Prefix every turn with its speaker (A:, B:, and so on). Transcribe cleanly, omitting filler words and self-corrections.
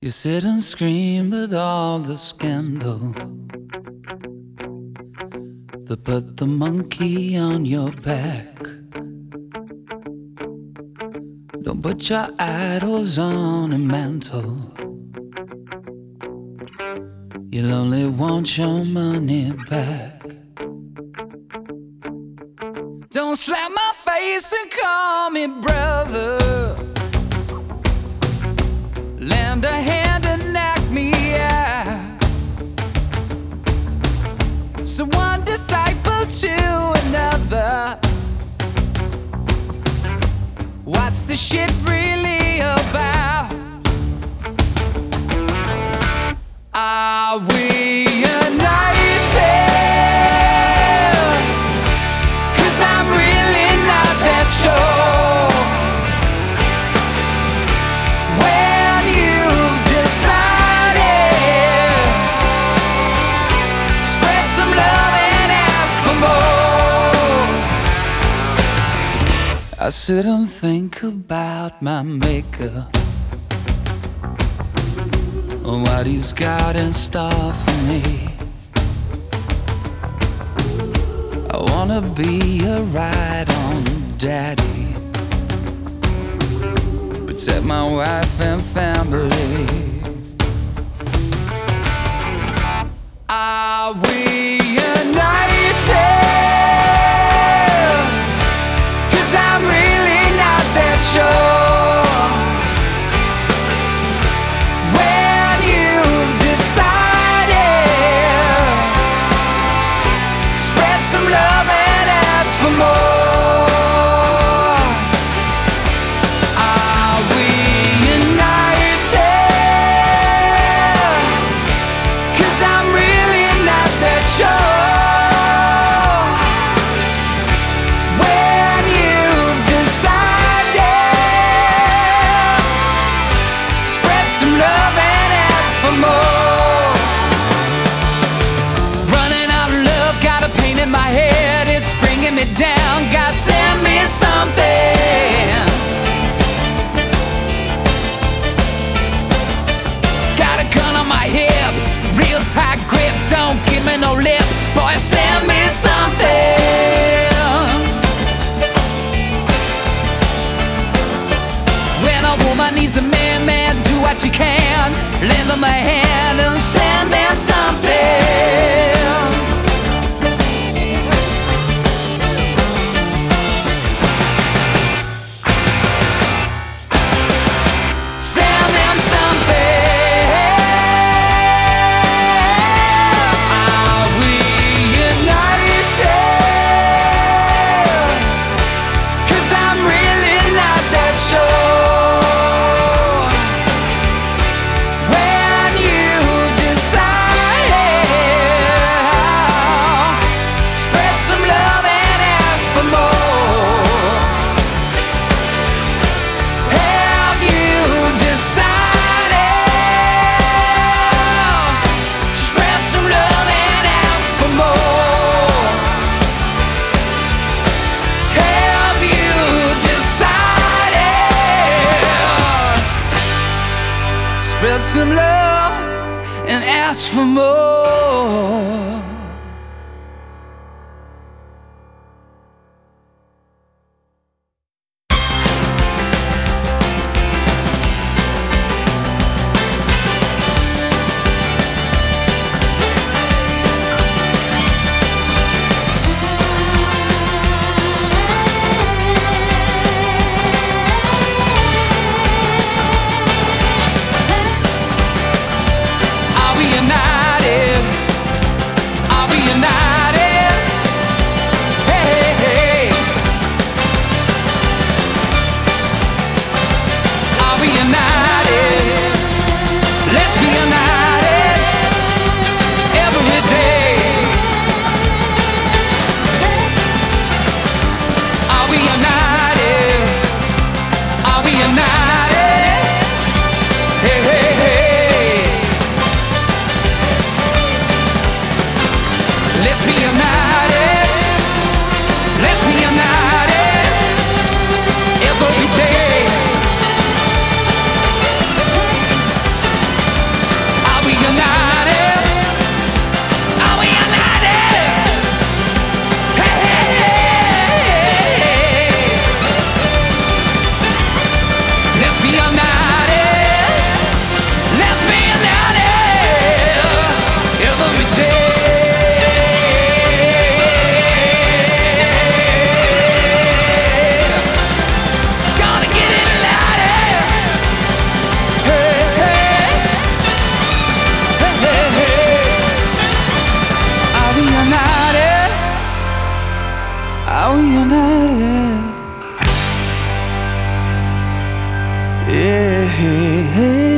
A: You sit and scream at all the scandal that put the monkey on your back. Don't put your idols on a mantle. You'll only want your money back. Don't slap my face and call me brother. Lend a hand and knock me out. So one disciple to another. What's the shit really about? Are we united? 'Cause I'm really not that sure. When you've decided, spread some love and ask for more. I sit and think about my maker, on what he's got in store for me. I wanna be a ride-on daddy, protect my wife and family. Are we united? 'Cause I'm really not that sure. When you've decided, spread some love and ask for more. Are we united? 'Cause I'm really not that sure. When you've decided, spread some love and ask for more. Running out of love, got a pain in my head, it's bringing me down. God send me something. Got a gun on my hip, real tight grip, don't give me no lip. Boy, send me something. When a woman needs a man, man, do what you can. Lend them a hand and send them something. Send them something. Are we united? 'Cause I'm really not that sure. When you decide, spread some love and ask for more. Have you decided? Spread some love and ask for more. Have you decided? Spread some love and ask for more. Are we united? hey, hey.